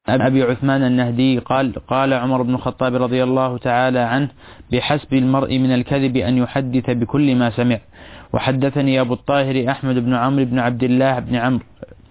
أبي عثمان النهدي قال: قال عمر بن الخطاب رضي الله تعالى عنه: بحسب المرء من الكذب أن يحدث بكل ما سمع. وحدثني أبو الطاهر أحمد بن عمرو بن عبد الله بن عمرو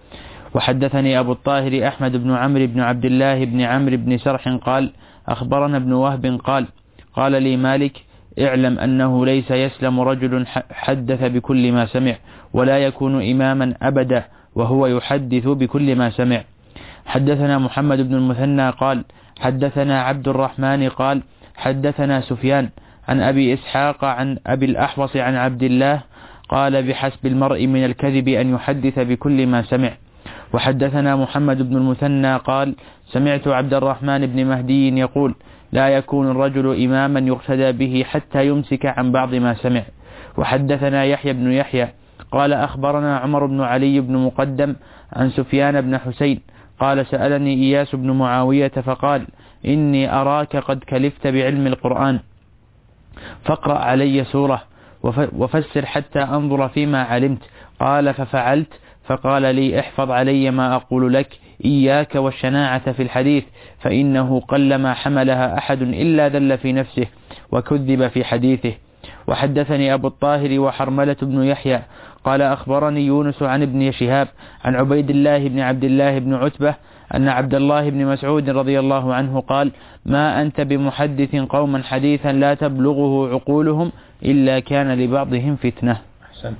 بن عمرو بن سرح قال: أخبرنا ابن وهب قال: قال لي مالك: اعلم أنه ليس يسلم رجل حدث بكل ما سمع ولا يكون إماما أبدا وهو يحدث بكل ما سمع. حدثنا محمد بن المثنى قال: حدثنا عبد الرحمن قال: حدثنا سفيان عن أبي إسحاق عن أبي الأحوص عن عبد الله قال: بحسب المرء من الكذب أن يحدث بكل ما سمع. وحدثنا محمد بن المثنى قال: سمعت عبد الرحمن بن مهدي يقول: لا يكون الرجل إماما يقتدى به حتى يمسك عن بعض ما سمع. وحدثنا يحيى بن يحيى قال: أخبرنا عمر بن علي بن مقدم عن سفيان بن حسين قال: سألني إياس بن معاوية فقال: إني أراك قد كلفت بعلم القرآن، فاقرأ علي سورة وفسر حتى أنظر فيما علمت. قال: ففعلت، فقال لي: احفظ علي ما أقول لك، إياك والشناعة في الحديث، فإنه قلما حملها أحد إلا ذل في نفسه وكذب في حديثه. وحدثني أبو الطاهر وحرملة بن يحيى قال: أخبرني يونس عن ابن شهاب عن عبيد الله بن عبد الله بن عتبة أن عبد الله بن مسعود رضي الله عنه قال: ما أنت بمحدث قوما حديثا لا تبلغه عقولهم إلا كان لبعضهم فتنة. أحسنت.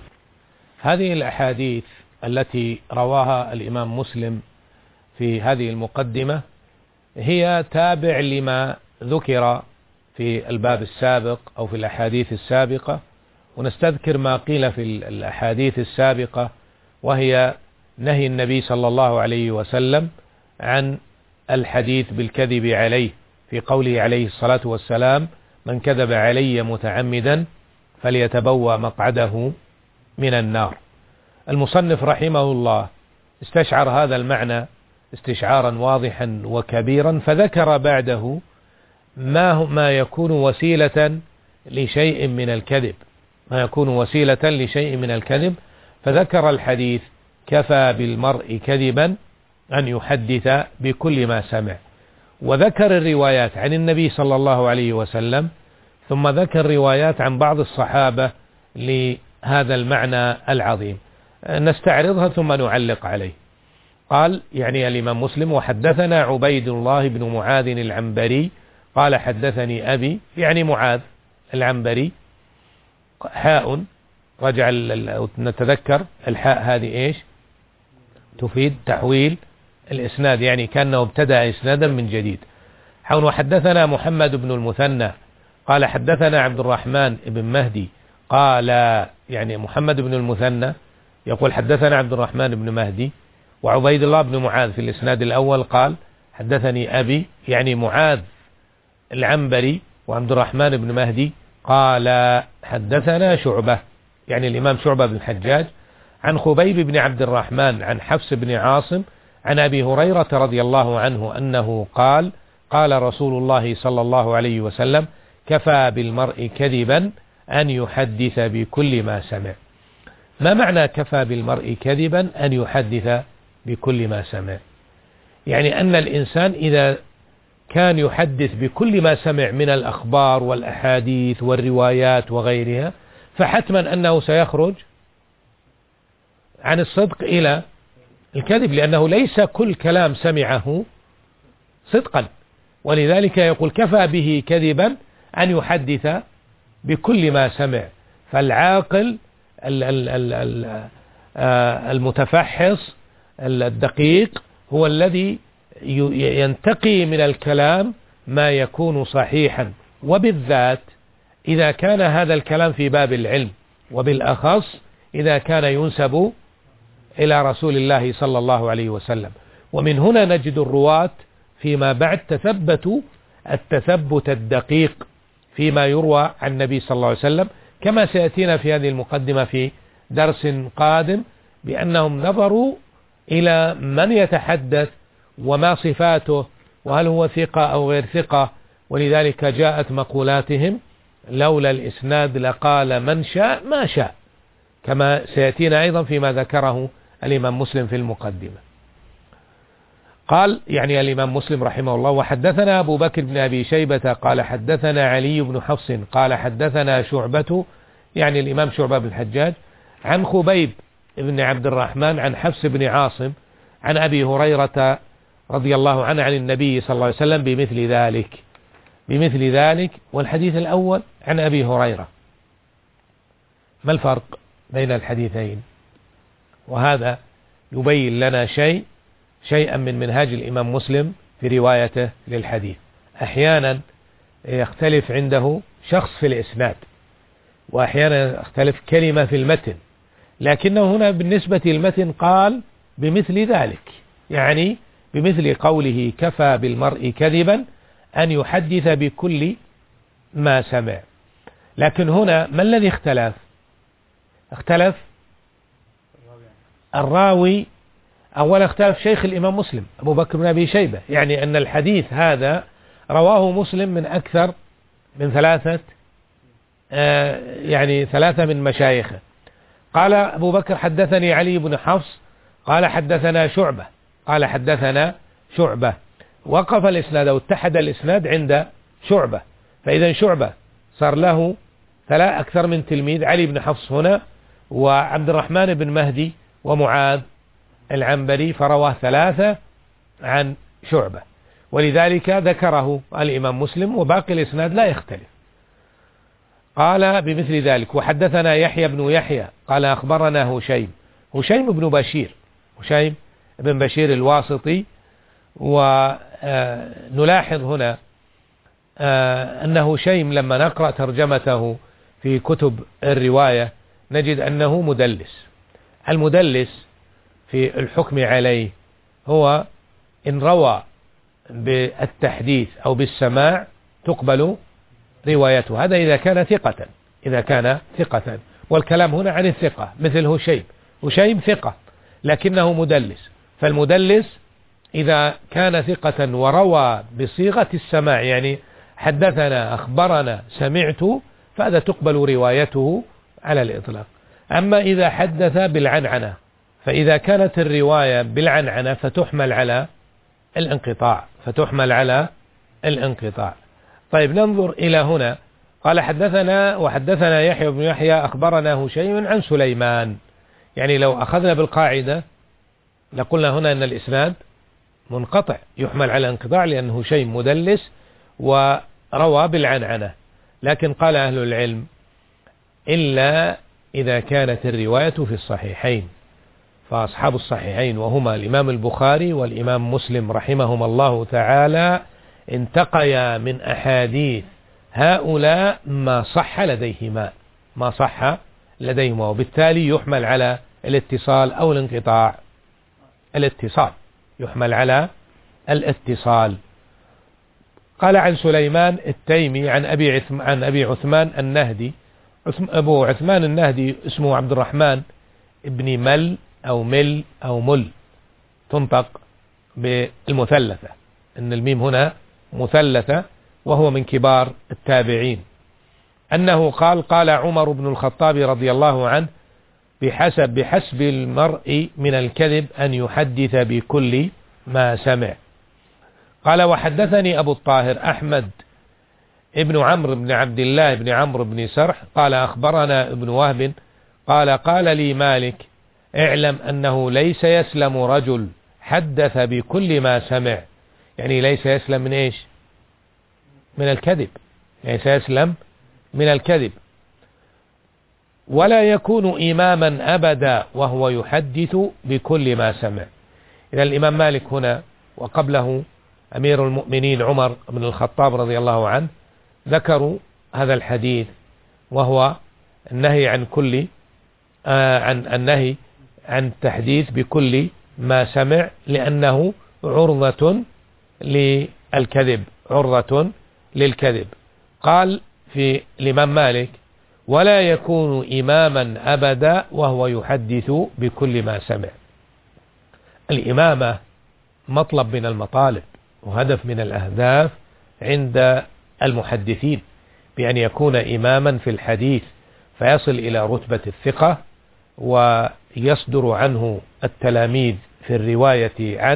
هذه الأحاديث التي رواها الإمام مسلم في هذه المقدمة هي تابع لما ذكر في الباب السابق أو في الأحاديث السابقة، ونستذكر ما قيل في الأحاديث السابقة، وهي نهي النبي صلى الله عليه وسلم عن الحديث بالكذب عليه في قوله عليه الصلاة والسلام: من كذب علي متعمدا فليتبوأ مقعده من النار. المصنف رحمه الله استشعر هذا المعنى استشعارا واضحا وكبيرا، فذكر بعده ما يكون وسيلة لشيء من الكذب، فذكر الحديث: كفى بالمرء كذبا أن يحدث بكل ما سمع، وذكر الروايات عن النبي صلى الله عليه وسلم، ثم ذكر روايات عن بعض الصحابة لهذا المعنى العظيم. نستعرضها ثم نعلق عليه. قال يعني الإمام مسلم: وحدثنا عبيد الله بن معاذ العنبري قال: حدثني أبي، يعني معاذ العنبري، حاء رجع نتذكر الحاء هذه إيش تفيد؟ تحويل الإسناد، يعني كأنه ابتدأ إسنادا من جديد. وحدثنا محمد بن المثنى قال: حدثنا عبد الرحمن بن مهدي قال، يعني محمد بن المثنى يقول: حدثنا عبد الرحمن بن مهدي، وعبيد الله بن معاذ في الإسناد الأول قال: حدثني أبي، يعني معاذ العنبري وعبد الرحمن بن مهدي قال: حدثنا شعبة، يعني الإمام شعبة بن الحجاج، عن خبيب بن عبد الرحمن عن حفص بن عاصم عن أبي هريرة رضي الله عنه أنه قال: قال رسول الله صلى الله عليه وسلم: كفى بالمرء كذبا أن يحدث بكل ما سمع. ما معنى كفى بالمرء كذبا أن يحدث بكل ما سمع؟ يعني أن الإنسان إذا كان يحدث بكل ما سمع من الأخبار والأحاديث والروايات وغيرها، فحتما أنه سيخرج عن الصدق إلى الكذب، لأنه ليس كل كلام سمعه صدقا، ولذلك يقول: كفى به كذبا أن يحدث بكل ما سمع. فالعاقل المتفحص الدقيق هو الذي ينتقي من الكلام ما يكون صحيحا، وبالذات إذا كان هذا الكلام في باب العلم، وبالأخص إذا كان ينسب إلى رسول الله صلى الله عليه وسلم. ومن هنا نجد الرواة فيما بعد تثبتوا التثبت الدقيق فيما يروى عن النبي صلى الله عليه وسلم، كما سيأتينا في هذه المقدمة في درس قادم، بأنهم نظروا إلى من يتحدث وما صفاته، وهل هو ثقة أو غير ثقة، ولذلك جاءت مقولاتهم: لولا الإسناد لقال من شاء ما شاء، كما سيأتينا أيضا فيما ذكره الإمام مسلم في المقدمة. قال يعني الإمام مسلم رحمه الله: وحدثنا أبو بكر بن أبي شيبة قال حدثنا علي بن حفص قال حدثنا شعبة، يعني الإمام شعبة بن الحجاج، عن خبيب بن عبد الرحمن عن حفص بن عاصم عن أبي هريرة رضي الله عنه عن النبي صلى الله عليه وسلم بمثل ذلك. والحديث الأول عن أبي هريرة. ما الفرق بين الحديثين؟ وهذا يبين لنا شيئا من منهاج الإمام مسلم في روايته للحديث. أحيانا يختلف عنده شخص في الإسناد، وأحيانا يختلف كلمة في المتن، لكنه هنا بالنسبة للمتن قال بمثل ذلك، يعني بمثل قوله: كفى بالمرء كذبا أن يحدث بكل ما سمع. لكن هنا ما الذي اختلف الراوي. أولا اختلف شيخ الإمام مسلم أبو بكر بن أبي شيبة، يعني أن الحديث هذا رواه مسلم من أكثر من ثلاثة من مشايخه. قال أبو بكر: حدثني علي بن حفص قال حدثنا شعبة. وقف الإسناد أو اتحد الإسناد عند شعبة، فإذا شعبة صار له أكثر من تلميذ: علي بن حفص هنا، وعبد الرحمن بن مهدي، ومعاذ العنبري، فرواه 3 عن شعبة، ولذلك ذكره الإمام مسلم، وباقي الإسناد لا يختلف. قال بمثل ذلك. وحدثنا يحيى بن يحيى قال أخبرنا هشيم بن بشير الواسطي. ونلاحظ هنا أن هشيم لما نقرأ ترجمته في كتب الرواية نجد أنه مدلس. المدلس في الحكم عليه هو إن روى بالتحديث أو بالسماع تقبل روايته، هذا إذا كان ثقة. والكلام هنا عن الثقة، مثل هشيم ثقة لكنه مدلس، فالمدلس إذا كان ثقة وروى بصيغة السماع، يعني حدثنا، أخبرنا، سمعت، فهذا تقبل روايته على الإطلاق. أما إذا حدث بالعنعنة، فإذا كانت الرواية بالعنعنة فتحمل على الانقطاع. طيب ننظر إلى هنا. قال وحدثنا يحيى بن يحيى أخبرنا هشيم عن سليمان. يعني لو أخذنا بالقاعدة لقلنا هنا أن الإسناد منقطع يحمل على انقطاع، لأن هشيم مدلس وروى بالعنعنة. لكن قال أهل العلم: إلا إذا كانت الرواية في الصحيحين، فأصحاب الصحيحين وهما الإمام البخاري والإمام مسلم رحمهما الله تعالى انتقيا من أحاديث هؤلاء ما صح لديهما، وبالتالي يحمل على الاتصال أو الانقطاع. يحمل على الاتصال. قال عن سليمان التيمي عن أبي عثمان النهدي. أبو عثمان النهدي اسمه عبد الرحمن ابن مل تنطق بالمثلثة، إن الميم هنا مثلثة، وهو من كبار التابعين. أنه قال عمر بن الخطاب رضي الله عنه: بحسب المرء من الكذب أن يحدث بكل ما سمع. قال: وحدثني أبو الطاهر أحمد ابن عمرو بن عبد الله بن عمرو بن سرح قال أخبرنا ابن وهب قال لي مالك: اعلم أنه ليس يسلم رجل حدث بكل ما سمع. يعني ليس يسلم من إيش؟ من الكذب، يعني سيسلم من الكذب. ولا يكون إماما أبدا وهو يحدث بكل ما سمع. إذا الإمام مالك هنا وقبله أمير المؤمنين عمر بن الخطاب رضي الله عنه ذكروا هذا الحديث، وهو النهي عن التحديث بكل ما سمع، لأنه عرضة للكذب. قال في الإمام مالك: ولا يكون إماما أبدا وهو يحدث بكل ما سمع. الإمامة مطلب من المطالب وهدف من الأهداف عند المحدثين، بأن يكون إماما في الحديث فيصل إلى رتبة الثقة، ويصدر عنه التلاميذ في الرواية عنه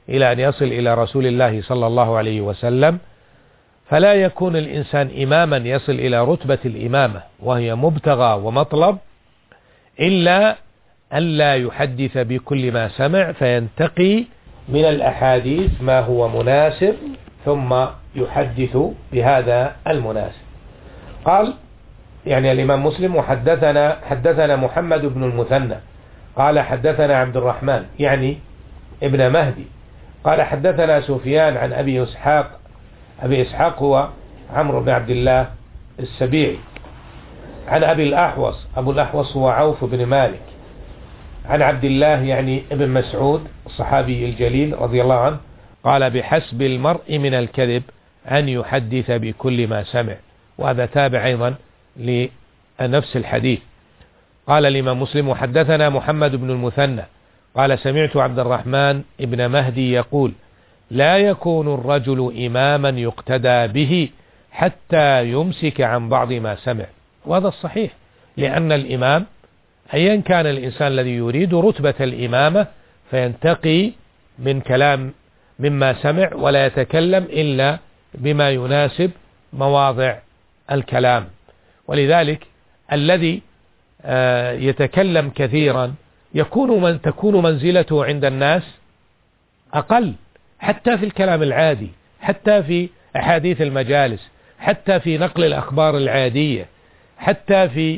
إلى أن يصل إلى رسول الله صلى الله عليه وسلم، فلا يكون الإنسان إماما يصل إلى رتبة الإمامة وهي مبتغى ومطلب إلا ألا يحدث بكل ما سمع، فينتقي من الأحاديث ما هو مناسب ثم يحدث بهذا المناسب. قال يعني الإمام مسلم: حدثنا محمد بن المثنى قال حدثنا عبد الرحمن يعني ابن مهدي قال حدثنا سفيان عن أبي إسحاق هو عمرو بن عبد الله السبيعي عن أبي الأحوص، أبو الأحوص هو عوف بن مالك، عن عبد الله يعني ابن مسعود الصحابي الجليل رضي الله عنه قال: بحسب المرء من الكذب أن يحدث بكل ما سمع. وهذا تابع أيضا لنفس الحديث. قال الإمام مسلم: وحدثنا محمد بن المثنى قال: سمعت عبد الرحمن ابن مهدي يقول: لا يكون الرجل إماما يقتدى به حتى يمسك عن بعض ما سمع. وهذا الصحيح، لأن الإمام أيا كان الإنسان الذي يريد رتبة الإمامة فينتقي من كلام مما سمع ولا يتكلم إلا بما يناسب مواضع الكلام. ولذلك الذي يتكلم كثيرا تكون منزلته عند الناس أقل، حتى في الكلام العادي، حتى في أحاديث المجالس، حتى في نقل الأخبار العادية، حتى في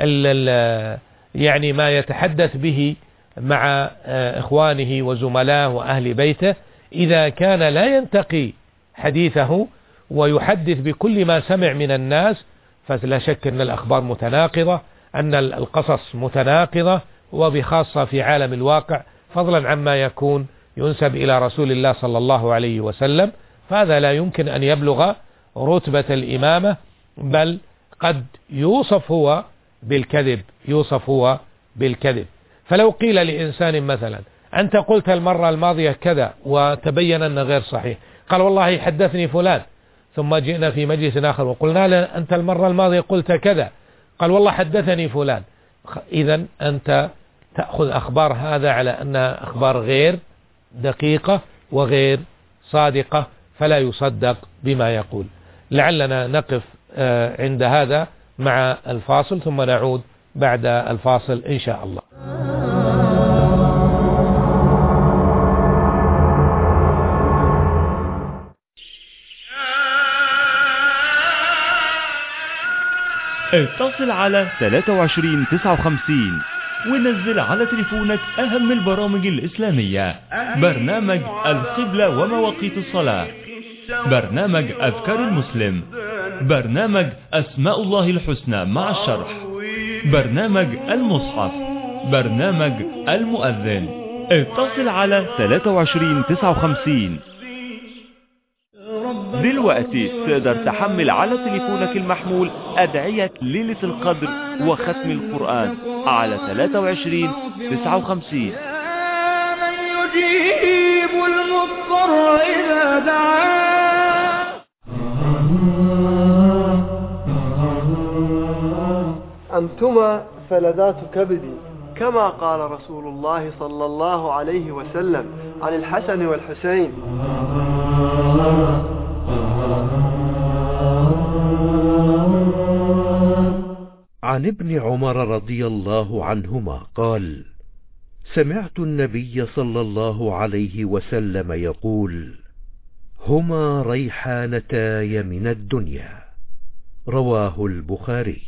يعني ما يتحدث به مع إخوانه وزملائه وأهل بيته. إذا كان لا ينتقي حديثه ويحدث بكل ما سمع من الناس، فلا شك أن الأخبار متناقضة، أن القصص متناقضة، وبخاصة في عالم الواقع، فضلا عما يكون ينسب إلى رسول الله صلى الله عليه وسلم. فهذا لا يمكن أن يبلغ رتبة الإمامة، بل قد يوصف هو بالكذب. فلو قيل لإنسان مثلا: أنت قلت المرة الماضية كذا وتبين أن غير صحيح، قال: والله حدثني فلان، ثم جئنا في مجلس آخر وقلنا له: أنت المرة الماضية قلت كذا، قال: والله حدثني فلان. إذن أنت تأخذ أخبار هذا على أنها أخبار غير دقيقة وغير صادقة، فلا يصدق بما يقول. لعلنا نقف عند هذا مع الفاصل، ثم نعود بعد الفاصل إن شاء الله. اتصل على 2359 ونزل على تليفونك أهم البرامج الإسلامية: برنامج القبلة ومواقيت الصلاة، برنامج أذكار المسلم، برنامج أسماء الله الحسنى مع الشرح، برنامج المصحف، برنامج المؤذن. اتصل على 2359. دلوقتي تقدر تحمل على تليفونك المحمول أدعية ليلة القدر وختم القرآن على 2359. من يجيب المضطر إذا دعاه. أنتما فلذات كبدي، كما قال رسول الله صلى الله عليه وسلم عن الحسن والحسين. عن ابن عمر رضي الله عنهما قال: سمعت النبي صلى الله عليه وسلم يقول: هما ريحانتاي من الدنيا. رواه البخاري.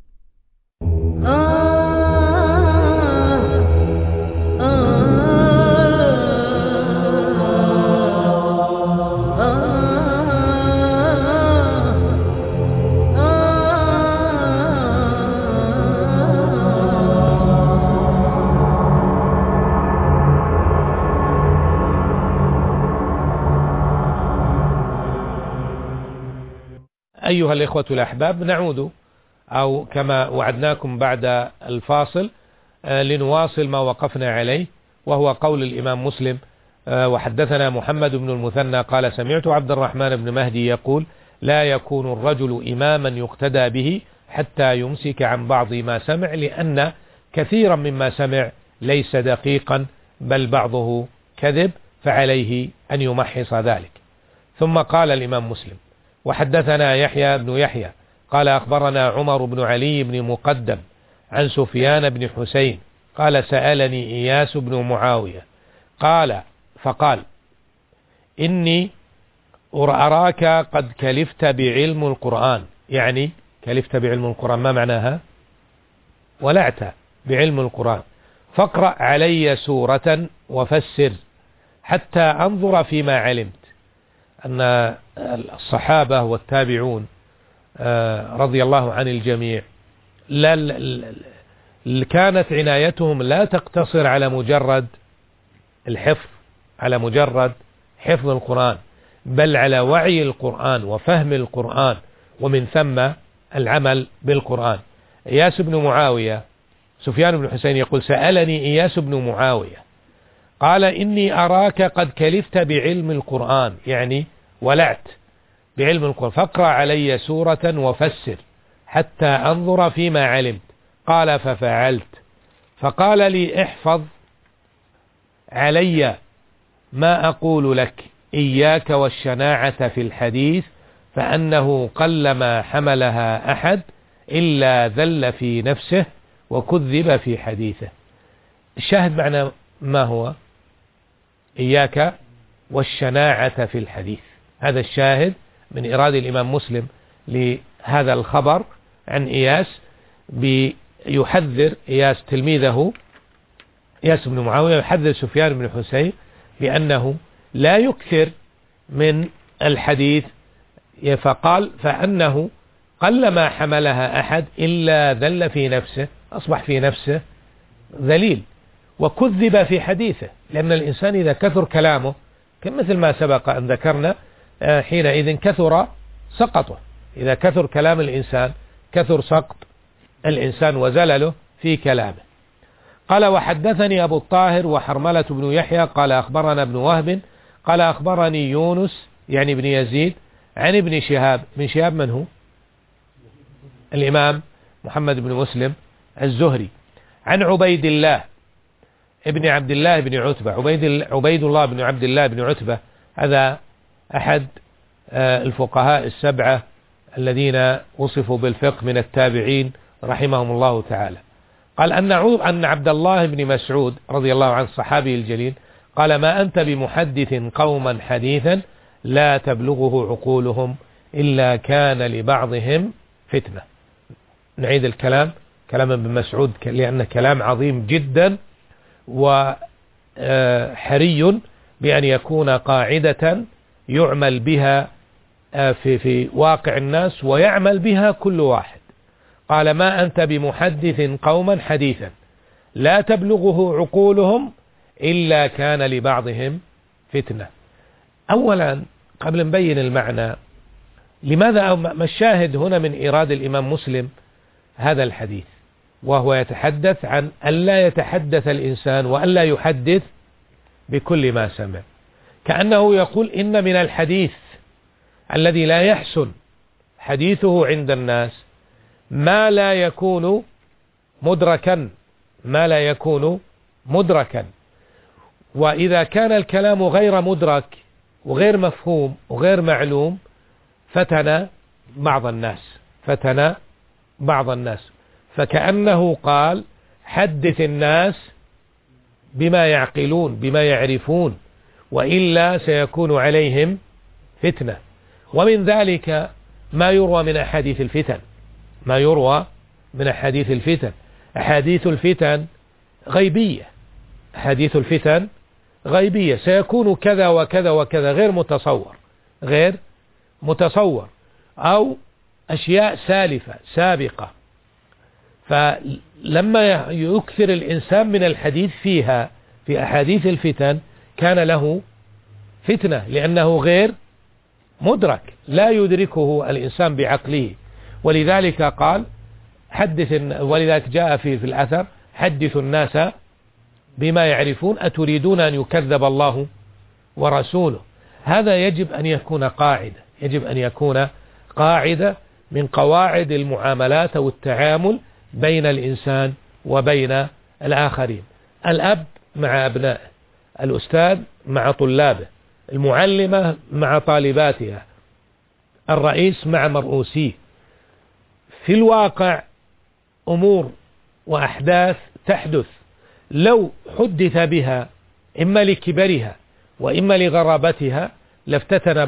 أيها الإخوة الأحباب، نعود أو كما وعدناكم بعد الفاصل لنواصل ما وقفنا عليه، وهو قول الإمام مسلم: وحدثنا محمد بن المثنى قال: سمعت عبد الرحمن بن مهدي يقول: لا يكون الرجل إماما يقتدى به حتى يمسك عن بعض ما سمع، لأن كثيرا مما سمع ليس دقيقا بل بعضه كذب، فعليه أن يمحص ذلك. ثم قال الإمام مسلم: وحدثنا يحيى بن يحيى قال أخبرنا عمر بن علي بن مقدم عن سفيان بن حسين قال: سألني إياس بن معاوية فقال: إني أراك قد كلفت بعلم القرآن. يعني كلفت بعلم القرآن ما معناها؟ ولعت بعلم القرآن، فاقرأ علي سورة وفسر حتى أنظر فيما علمت. أن الصحابة والتابعون رضي الله عن الجميع كانت عنايتهم لا تقتصر على مجرد الحفظ، على مجرد حفظ القرآن، بل على وعي القرآن وفهم القرآن، ومن ثم العمل بالقرآن. إياس بن معاوية، سفيان بن حسين يقول: سألني إياس بن معاوية قال: إني أراك قد كلفت بعلم القرآن، يعني ولعت بعلم القرآن، فاقرأ علي سورة وفسر حتى أنظر فيما علمت. قال: ففعلت. فقال لي: احفظ علي ما أقول لك، إياك والشناعة في الحديث، فأنه قلما حملها أحد إلا ذل في نفسه وكذب في حديثه. الشاهد معنى ما هو؟ إياك والشناعة في الحديث. هذا الشاهد من إرادة الإمام مسلم لهذا الخبر عن إياس، بيحذر إياس تلميذه إياس بن معاوية، يحذر سفيان بن حسين بأنه لا يكثر من الحديث. فقال: فأنه قلما حملها أحد إلا ذل في نفسه، أصبح في نفسه ذليل، وكذب في حديثه. لأن الإنسان إذا كثر كلامه، مثل ما سبق أن ذكرنا، حينئذ كثر سقطه. إذا كثر كلام الإنسان كثر سقط الإنسان وزلله في كلامه. قال: وحدثني أبو الطاهر وحرملة بن يحيى قال أخبرنا ابن وهب قال أخبرني يونس يعني بن يزيد عن ابن شهاب. من شهاب من هو؟ الإمام محمد بن مسلم الزهري. عن عبيد الله ابن عبد الله بن عتبة. عبيد الله بن عبد الله بن عتبة هذا أحد الفقهاء السبعة الذين وصفوا بالفقه من التابعين رحمهم الله تعالى. قال أن عبد الله بن مسعود رضي الله عنه الصحابي الجليل قال: ما أنت بمحدث قوما حديثا لا تبلغه عقولهم إلا كان لبعضهم فتنة. نعيد الكلام، كلام ابن مسعود، لأنه كلام عظيم جدا، وحري بأن يكون قاعدة يعمل بها في واقع الناس ويعمل بها كل واحد. قال: ما أنت بمحدث قوما حديثا لا تبلغه عقولهم إلا كان لبعضهم فتنة. أولا قبل نبين المعنى، لماذا ما الشاهد هنا من إراد الإمام مسلم هذا الحديث؟ وهو يتحدث عن ألا يتحدث الإنسان وألا يحدث بكل ما سمع، كأنه يقول إن من الحديث الذي لا يحسن حديثه عند الناس ما لا يكون مدركا، وإذا كان الكلام غير مدرك وغير مفهوم وغير معلوم فتن بعض الناس. فكأنه قال: حدث الناس بما يعقلون بما يعرفون، وإلا سيكون عليهم فتنة. ومن ذلك ما يروى من أحاديث الفتن. أحاديث الفتن غيبية، سيكون كذا وكذا وكذا، غير متصور، أو أشياء سالفة سابقة. فلما يكثر الإنسان من الحديث فيها في أحاديث الفتن كان له فتنة، لأنه غير مدرك، لا يدركه الإنسان بعقله. ولذلك قال: ولذلك جاء في الأثر: حدثوا الناس بما يعرفون أتريدون أن يكذب الله ورسوله. هذا يجب أن يكون قاعدة من قواعد المعاملات والتعامل بين الإنسان وبين الآخرين. الأب مع أبنائه، الأستاذ مع طلابه، المعلمة مع طالباتها، الرئيس مع مرؤوسيه. في الواقع أمور وأحداث تحدث لو حدث بها إما لكبرها وإما لغرابتها لافتتن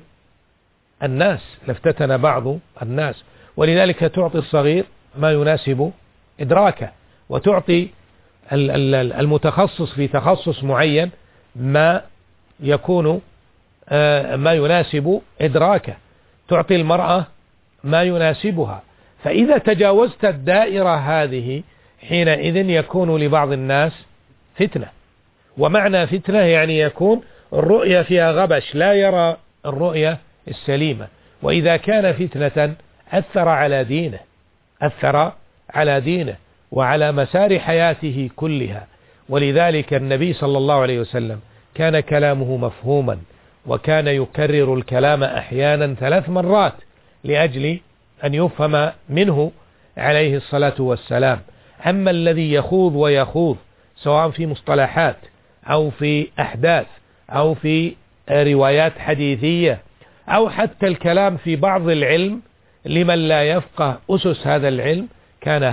بعض الناس. ولذلك تعطي الصغير ما يناسب إدراكه، وتعطي المتخصص في تخصص معين ما يكون ما يناسب إدراكه، تعطي المرأة ما يناسبها. فإذا تجاوزت الدائرة هذه حينئذ يكون لبعض الناس فتنة. ومعنى فتنة يعني يكون الرؤية فيها غبش، لا يرى الرؤية السليمة. وإذا كان فتنة أثر على دينه وعلى مسار حياته كلها. ولذلك النبي صلى الله عليه وسلم كان كلامه مفهوما، وكان يكرر الكلام أحيانا 3 مرات لأجل أن يفهم منه عليه الصلاة والسلام. أما الذي يخوض سواء في مصطلحات أو في أحداث أو في روايات حديثية أو حتى الكلام في بعض العلم لمن لا يفقه أسس هذا العلم، كان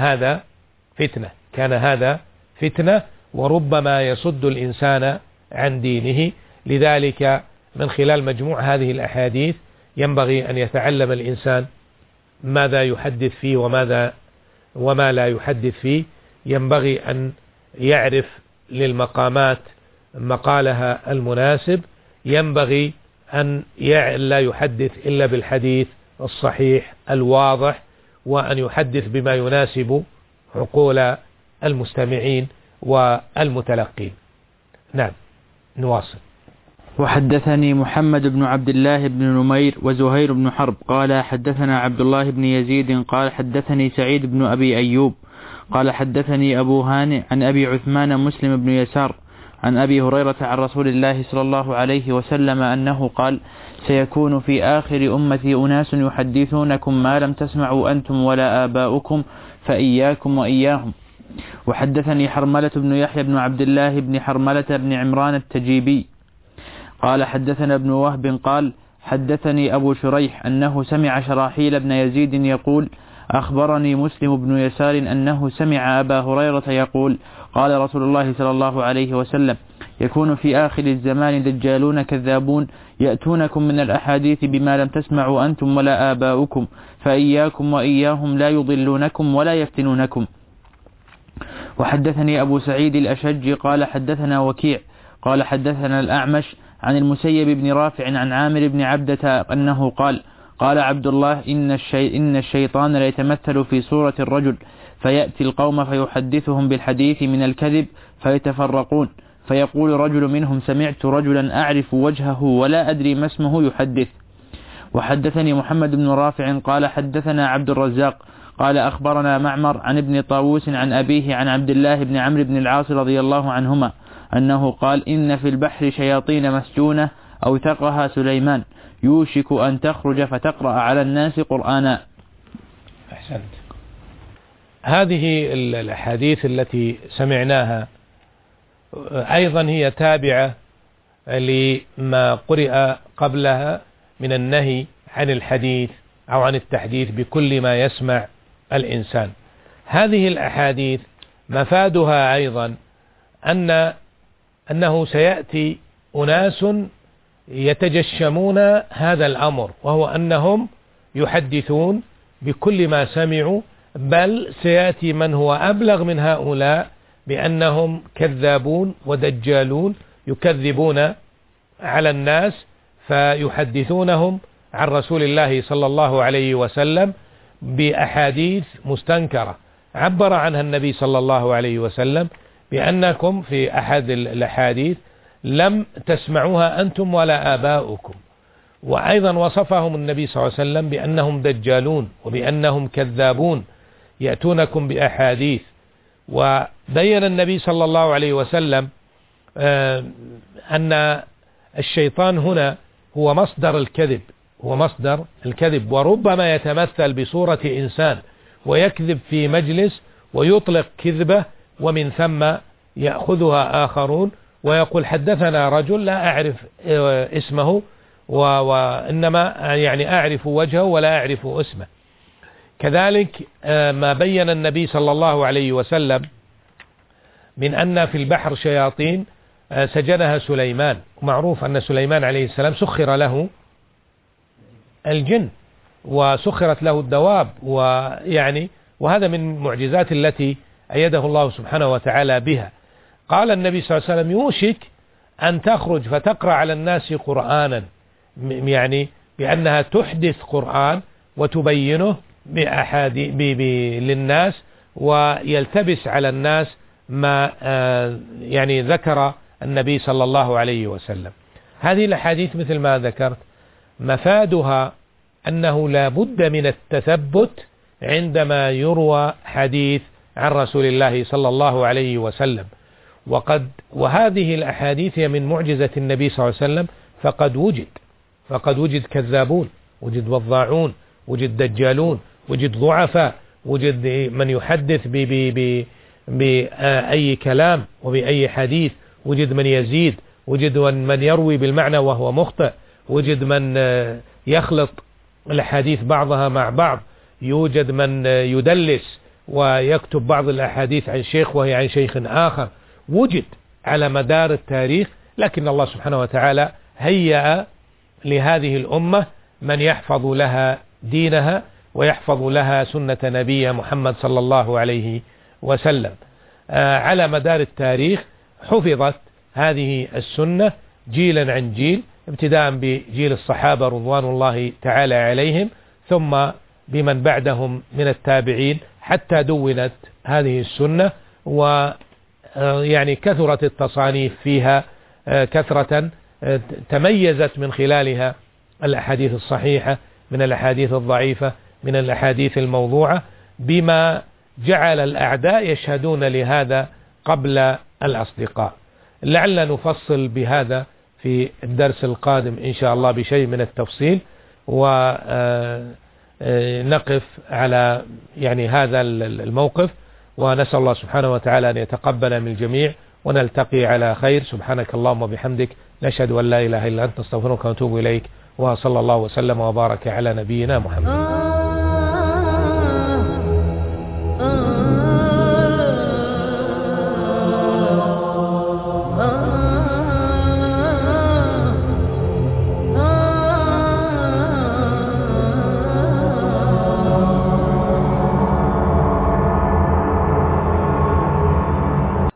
هذا فتنة وربما يصد الإنسان عن دينه. لذلك من خلال مجموع هذه الأحاديث ينبغي أن يتعلم الإنسان ماذا يحدث فيه وما لا يحدث فيه. ينبغي أن يعرف للمقامات مقالها المناسب. ينبغي أن لا يحدث إلا بالحديث الصحيح الواضح، وأن يحدث بما يناسب عقول المستمعين والمتلقين. نعم، نواصل. وحدثني محمد بن عبد الله بن نمير وزهير بن حرب قال حدثنا عبد الله بن يزيد قال حدثني سعيد بن أبي أيوب قال حدثني أبو هانئ عن أبي عثمان مسلم بن يسار عن أبي هريرة عن رسول الله صلى الله عليه وسلم أنه قال سيكون في آخر أمتي أناس يحدثونكم ما لم تسمعوا أنتم ولا آباؤكم فإياكم وإياهم. وحدثني حرملة بن يحيى بن عبد الله بن حرملة بن عمران التجيبي قال حدثنا ابن وهب قال حدثني أبو شريح أنه سمع شراحيل بن يزيد يقول أخبرني مسلم بن يسار أنه سمع أبا هريرة يقول قال رسول الله صلى الله عليه وسلم يكون في آخر الزمان دجالون كذابون يأتونكم من الأحاديث بما لم تسمعوا أنتم ولا آباؤكم فإياكم وإياهم لا يضلونكم ولا يفتنونكم. وحدثني أبو سعيد الأشج قال حدثنا وكيع قال حدثنا الأعمش عن المسيب بن رافع عن عامر بن عبدة أنه قال عبد الله إن الشيطان ليتمثل في صورة الرجل فيأتي القوم فيحدثهم بالحديث من الكذب فيتفرقون فيقول رجل منهم سمعت رجلا أعرف وجهه ولا أدري ما اسمه يحدث. وحدثني محمد بن رافع قال حدثنا عبد الرزاق قال أخبرنا معمر عن ابن طاووس عن أبيه عن عبد الله بن عمرو بن العاص رضي الله عنهما أنه قال إن في البحر شياطين مسجونة أوثقها سليمان يوشك أن تخرج فتقرأ على الناس قرآنا. أحسنت. هذه الأحاديث التي سمعناها أيضا هي تابعة لما قرئ قبلها من النهي عن الحديث أو عن التحديث بكل ما يسمع الإنسان. هذه الأحاديث مفادها أيضا أنه سيأتي أناس يتجشمون هذا الأمر، وهو أنهم يحدثون بكل ما سمعوا، بل سيأتي من هو أبلغ من هؤلاء بأنهم كذابون ودجالون يكذبون على الناس فيحدثونهم عن رسول الله صلى الله عليه وسلم بأحاديث مستنكرة عبر عنها النبي صلى الله عليه وسلم بأنكم في أحد الأحاديث لم تسمعوها أنتم ولا آباؤكم. وأيضا وصفهم النبي صلى الله عليه وسلم بأنهم دجالون وبأنهم كذابون يأتونكم بأحاديث. وبين النبي صلى الله عليه وسلم أن الشيطان هنا هو مصدر الكذب، وربما يتمثل بصورة إنسان ويكذب في مجلس ويطلق كذبة ومن ثم يأخذها آخرون ويقول حدثنا رجل لا أعرف اسمه وإنما يعني أعرف وجهه ولا أعرف اسمه. كذلك ما بين النبي صلى الله عليه وسلم من أن في البحر شياطين سجنها سليمان، ومعروف أن سليمان عليه السلام سخر له الجن وسخرت له الدواب، وهذا من معجزات التي أيده الله سبحانه وتعالى بها. قال النبي صلى الله عليه وسلم يوشك أن تخرج فتقرأ على الناس قرآنا، يعني بأنها تحدث قرآن وتبينه للناس ويلتبس على الناس ما يعني ذكر النبي صلى الله عليه وسلم. هذه الأحاديث مثل ما ذكرت مفادها أنه لا بد من التثبت عندما يروى حديث عن رسول الله صلى الله عليه وسلم. وهذه الأحاديث هي من معجزة النبي صلى الله عليه وسلم، فقد وجد كذابون، وجد وضاعون، وجد دجالون، وجد ضعفاء، وجد من يحدث بأي كلام وبأي حديث، وجد من يزيد، وجد من يروي بالمعنى وهو مخطئ، وجد من يخلط الأحاديث بعضها مع بعض، يوجد من يدلس ويكتب بعض الأحاديث عن شيخ وهي عن شيخ آخر، وجد على مدار التاريخ. لكن الله سبحانه وتعالى هيأ لهذه الأمة من يحفظ لها دينها ويحفظ لها سنة نبي محمد صلى الله عليه وسلم. على مدار التاريخ حفظت هذه السنة جيلا عن جيل، ابتداء بجيل الصحابة رضوان الله تعالى عليهم، ثم بمن بعدهم من التابعين، حتى دونت هذه السنة، ويعني كثرت التصانيف فيها كثرة تميزت من خلالها الأحاديث الصحيحة من الأحاديث الضعيفة من الأحاديث الموضوعة، بما جعل الأعداء يشهدون لهذا قبل الأصدقاء. لعل نفصل بهذا في الدرس القادم إن شاء الله بشيء من التفصيل، ونقف على يعني هذا الموقف، ونسأل الله سبحانه وتعالى أن يتقبل من الجميع، ونلتقي على خير. سبحانك اللهم وبحمدك، نشهد أن لا إله إلا أنت، نستغفرك ونتوب إليك، وصلى الله وسلم وبارك على نبينا محمد.